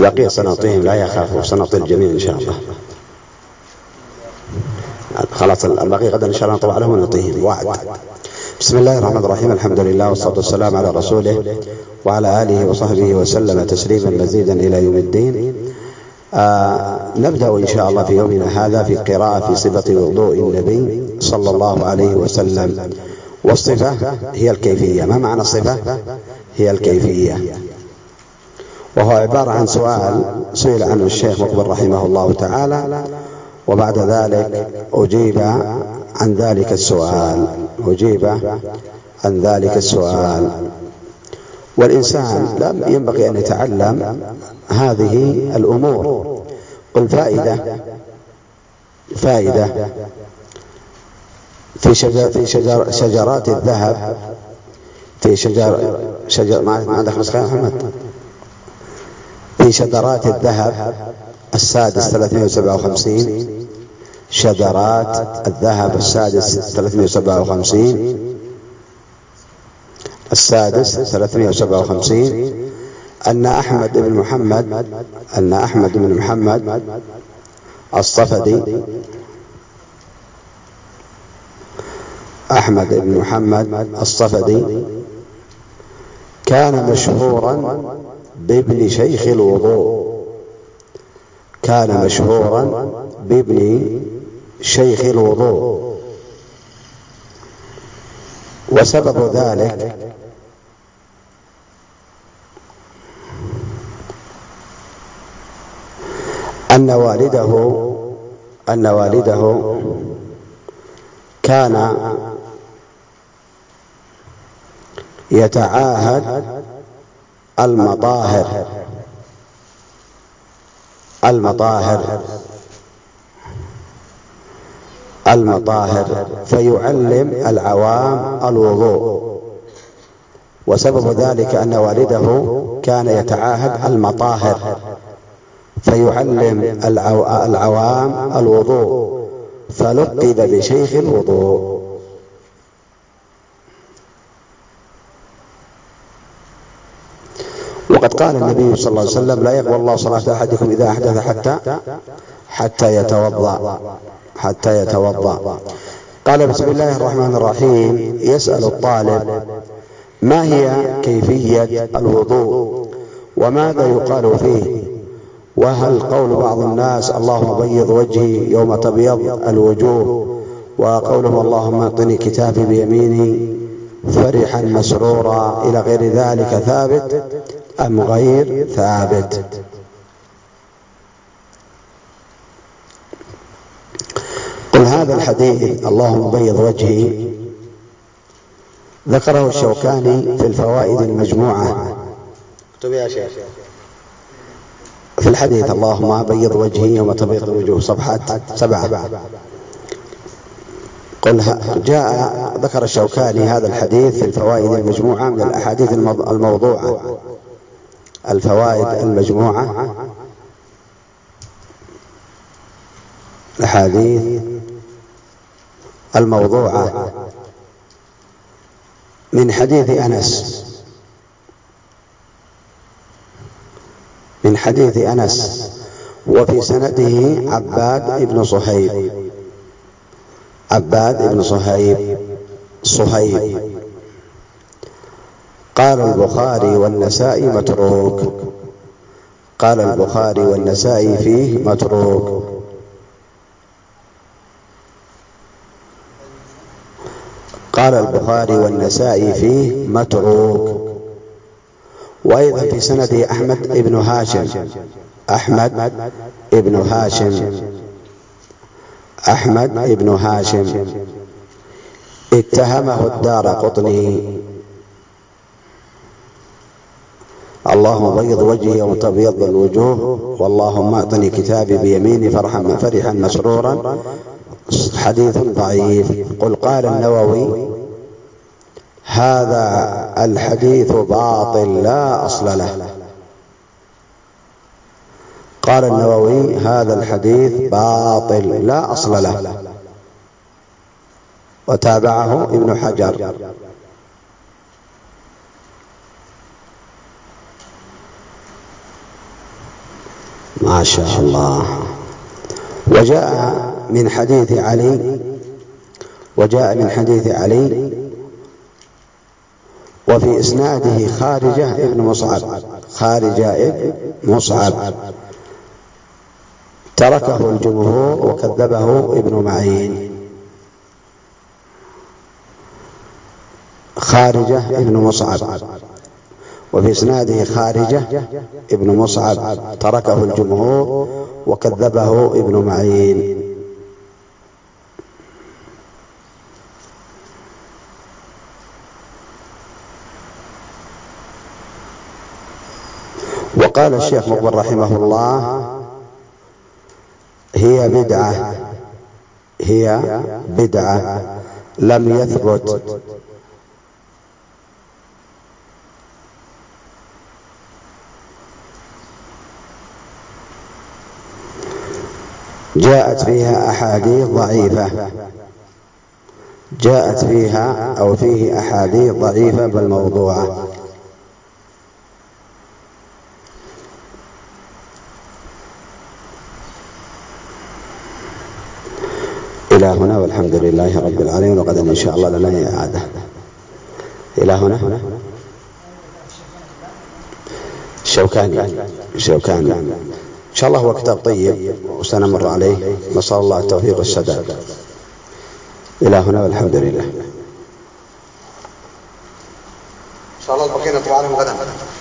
البقية سنعطيهم، لا يخافوا، سنعطي الجميع إن شاء الله. خلاص البقية غدا إن شاء الله نطبع لهم ونعطيهم وعد. بسم الله الرحمن الرحيم. الحمد لله والصلاة والسلام على رسوله وعلى آله وصحبه وسلم تسليما مزيدا إلى يوم الدين. نبدأ إن شاء الله في يومنا هذا في قراءة في صفة وضوء النبي صلى الله عليه وسلم. والصفة هي الكيفية. ما معنى الصفة؟ هي الكيفية، وهو عبارة عن سؤال سئل عنه الشيخ مقبل رحمه الله تعالى، وبعد ذلك أجيب عن ذلك السؤال. والإنسان لا ينبغي أن يتعلم هذه الأمور. قل فائدة في شجرات الذهب، في شجر ما عندك نسخة يا محمد؟ في شجرات الذهب السادس 357، شجرات الذهب السادس 357 أن أحمد بن محمد الصفدي كان مشهورا بابن شيخ الوضوء، وسبب ذلك أن والده كان يتعاهد المطاهر فيعلم العوام الوضوء. وسبب ذلك أن والده كان يتعاهد المطاهر فيعلم العوام الوضوء، فلقب بشيخ الوضوء. وقد قال النبي صلى الله عليه وسلم: لا يقبل الله صلاة أحدكم إذا أحدث حتى يتوضأ. قال: بسم الله الرحمن الرحيم. يسأل الطالب: ما هي كيفية الوضوء وماذا يقال فيه؟ وهل قول بعض الناس اللهم بيض وجهي يوم تبيض الوجوه، وقولهم اللهم اعطني كتابي بيميني فرحا مسرورا إلى غير ذلك ثابت أم غير ثابت؟ قل هذا الحديث اللهم بيض وجهي ذكره الشوكاني في الفوائد المجموعة. اكتب يا شيخ في الحديث اللهم بيض وجهي يوم تبيض الوجوه، صفحة 7. ذكر الشوكاني هذا الحديث في الفوائد المجموعة من الأحاديث الموضوعة. الفوائد المجموعة، الأحاديث الموضوعة من حديث أنس، وفي سنده عباد بن صهيب. قال البخاري والنسائي فيه متروك. وأيضا في سنده أحمد بن هاشم اتهمه الدارقطني اللهم بيض وجهي يوم تبيض الوجوه واللهم اعطني كتابي بيميني فرحا مسرورا، حديث ضعيف. قل قال النووي: هذا الحديث باطل لا أصل له. قال النووي: هذا الحديث باطل لا أصل له. وتابعه ابن حجر. ما شاء الله. وجاء من حديث علي وفي إسناده خارجة ابن مصعب تركه الجمهور وكذبه ابن معين. خارجة ابن مصعب، وفي إسناده خارجة ابن مصعب تركه الجمهور وكذبه ابن معين. وقال الشيخ مقبل رحمه الله: هي بدعة لم يثبت جاءت فيها أحاديث ضعيفة بل موضوعة. إلى هنا والحمد لله رب العالمين. وغدا إن شاء الله لنا إعادة. إلى هنا الشوكاني إن شاء الله هو كتاب طيب وسنمر عليه، نسأل الله التوفيق والسداد. إلى هنا والحمد لله. إن شاء الله بقينا طبعا غدا.